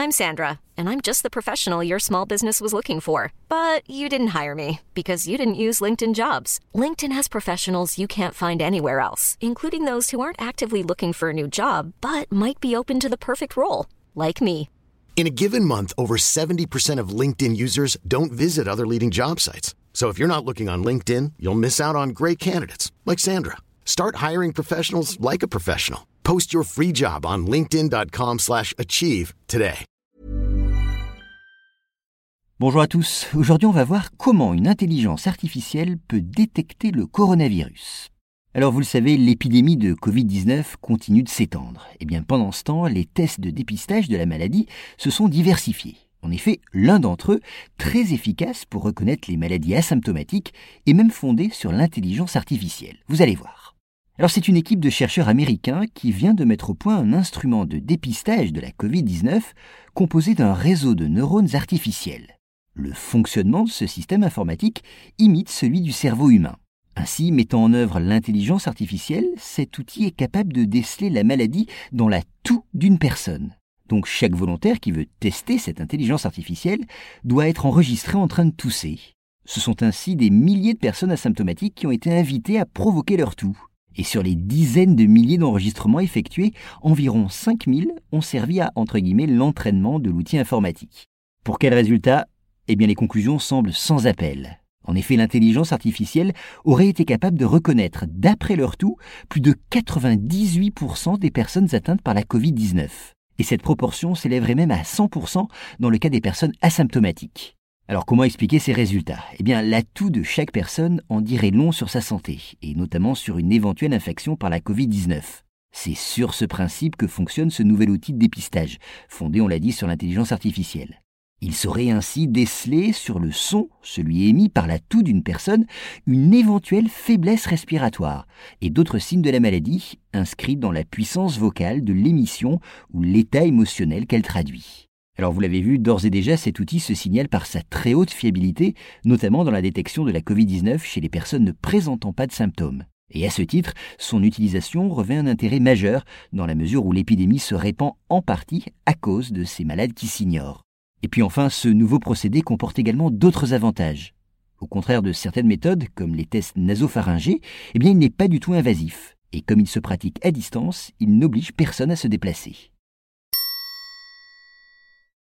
I'm Sandra, and I'm just the professional your small business was looking for. But you didn't hire me because you didn't use LinkedIn Jobs. LinkedIn has professionals you can't find anywhere else, including those who aren't actively looking for a new job, but might be open to the perfect role, like me. In a given month, over 70% of LinkedIn users don't visit other leading job sites. So if you're not looking on LinkedIn, you'll miss out on great candidates like Sandra. Start hiring professionals like a professional. Post your free job on linkedin.com/achieve today. Bonjour à tous. Aujourd'hui, on va voir comment une intelligence artificielle peut détecter le coronavirus. Alors vous le savez, l'épidémie de Covid-19 continue de s'étendre. Et bien pendant ce temps, les tests de dépistage de la maladie se sont diversifiés. En effet, l'un d'entre eux, très efficace pour reconnaître les maladies asymptomatiques, est même fondé sur l'intelligence artificielle. Vous allez voir. Alors c'est une équipe de chercheurs américains qui vient de mettre au point un instrument de dépistage de la Covid-19 composé d'un réseau de neurones artificiels. Le fonctionnement de ce système informatique imite celui du cerveau humain. Ainsi, mettant en œuvre l'intelligence artificielle, cet outil est capable de déceler la maladie dans la toux d'une personne. Donc chaque volontaire qui veut tester cette intelligence artificielle doit être enregistré en train de tousser. Ce sont ainsi des milliers de personnes asymptomatiques qui ont été invitées à provoquer leur toux. Et sur les dizaines de milliers d'enregistrements effectués, environ 5000 ont servi à, entre guillemets, l'entraînement de l'outil informatique. Pour quel résultat ? Eh bien les conclusions semblent sans appel. En effet, l'intelligence artificielle aurait été capable de reconnaître, d'après leur toux, plus de 98% des personnes atteintes par la Covid-19. Et cette proportion s'élèverait même à 100% dans le cas des personnes asymptomatiques. Alors comment expliquer ces résultats ? Eh bien, l'atout de chaque personne en dirait long sur sa santé, et notamment sur une éventuelle infection par la Covid-19. C'est sur ce principe que fonctionne ce nouvel outil de dépistage, fondé, on l'a dit, sur l'intelligence artificielle. Il saurait ainsi déceler sur le son, celui émis par la toux d'une personne, une éventuelle faiblesse respiratoire et d'autres signes de la maladie inscrits dans la puissance vocale de l'émission ou l'état émotionnel qu'elle traduit. Alors vous l'avez vu, d'ores et déjà, cet outil se signale par sa très haute fiabilité, notamment dans la détection de la Covid-19 chez les personnes ne présentant pas de symptômes. Et à ce titre, son utilisation revêt un intérêt majeur dans la mesure où l'épidémie se répand en partie à cause de ces malades qui s'ignorent. Et puis enfin, ce nouveau procédé comporte également d'autres avantages. Au contraire de certaines méthodes, comme les tests nasopharyngés, eh bien il n'est pas du tout invasif. Et comme il se pratique à distance, il n'oblige personne à se déplacer.